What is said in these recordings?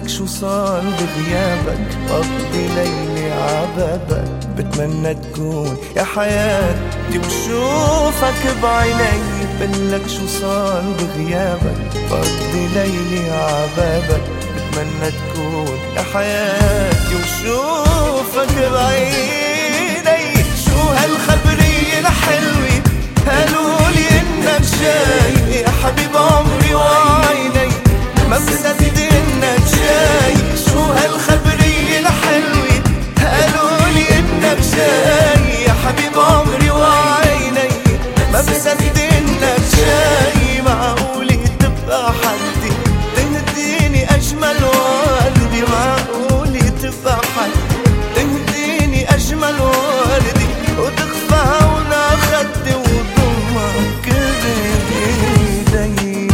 بقلك شو صار بغيابك، بقضي ليلي عبابك، بتمنى تكون يا حياتي وشوفك بعيني. بقلك شو صار بغيابك، بقضي ليلي عبابك، بتمنى تكون يا حياتي وشوفك بعيني. شو هالخبرية الحلوة قالولي انك جاي يا حبيب عمري وعيني، ما بصدق انك جاي. شو هالخبرية الحلوة قالولي انك جاي يا حبيب عمري وعيني، ما بصدق انك جاي. معقولي تبقى حدي تهديني اجمل وردي، معقولي تبقى حدي تهديني اجمل وردي، وتخفى هونا خدي وضمك بايدي.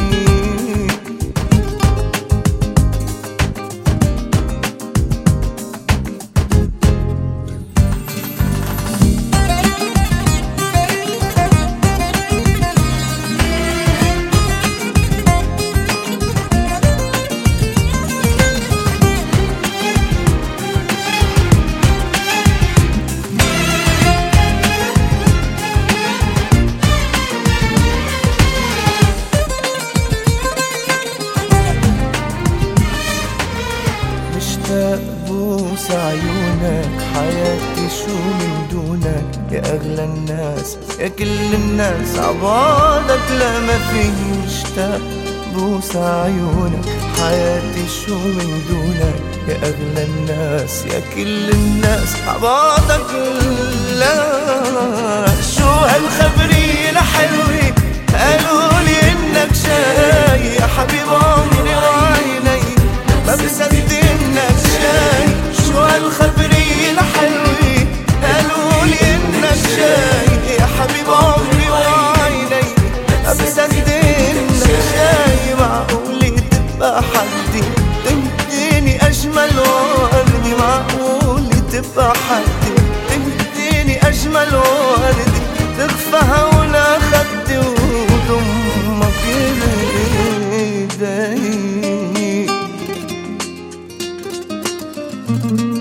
مشتاق بوس عيونك، حياتي شو من دونك يا أغلى الناس يا كل الناس عبالك لا ما فيني. مشتاق بوس عيونك، حياتي شو من دونك يا أغلى الناس يا كل الناس عبالك لا. شو هالخبرية الحلوة قالولي انك جاي يا حبيب عمري وعيني، ما بصدق انك جاي. شو هالخبرية الحلوة قالولي انك جاي يا حبيب عمري وعيني، ما بصدق انك جاي. معقولي تبقى حدي تهديني اجمل وردي، معقولي تبقى حدي تهديني اجمل وردي، تخفى هونا خدي وضمك بايدي.